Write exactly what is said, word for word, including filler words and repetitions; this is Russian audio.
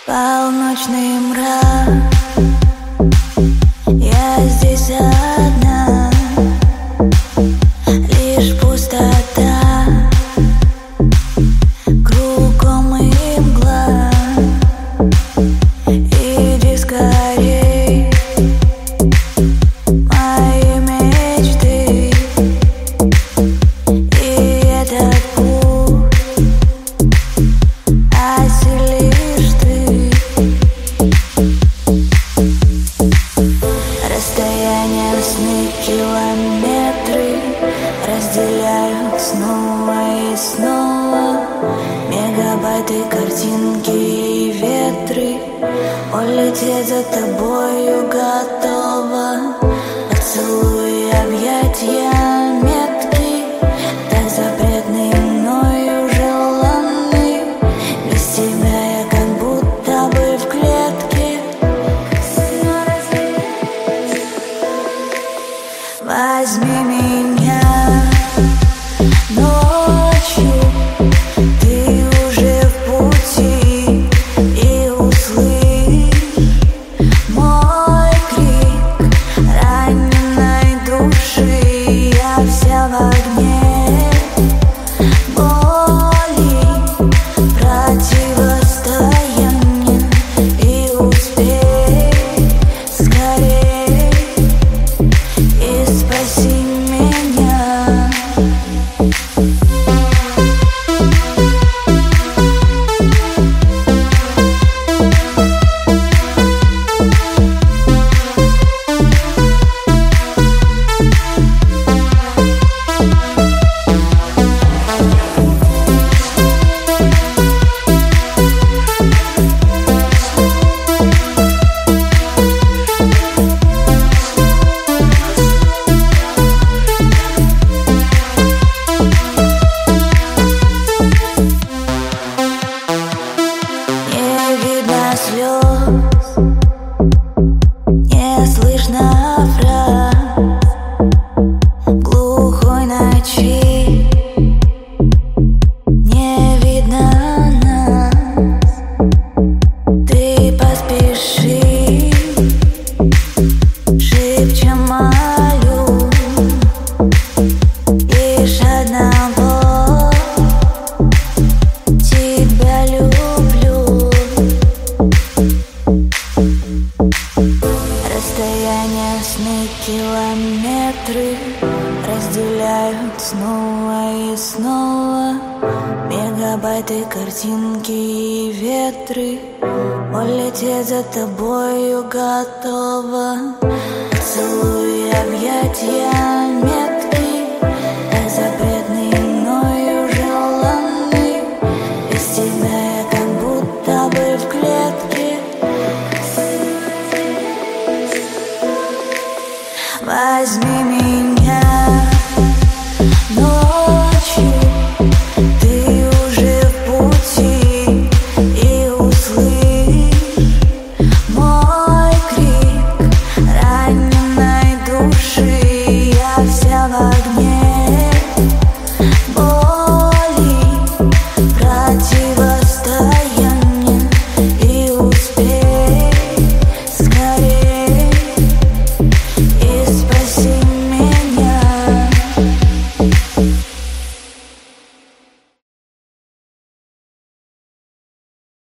Полночный мрак, я здесь одна, лишь пустота, кругом и мгла. Иди скорей, мои мечты, и этот путь осилишь ты. Расстояние сны километры разделяют снова и снова. Мегабайты, картинки и ветры. Улететь за тобою готова. Поцелуй, объятья, метки, так запретны мною желанны. Без тебя я как будто бы в клетке. Возьми меня ночью, ты уже в пути, и услышь мой крик раненой души. Я вся в огне боли, противостояния, и успей скорей и спаси меня. Слез, не слышно фраз глухой ночи, не видно нас. Ты поспеши, шепча молю, лишь одного тебя люблю. Расстояние сны километры разделяют снова и снова. Мегабайты, картинки и ветры. Улететь за тобою готова. Поцелуй, объятья, метки.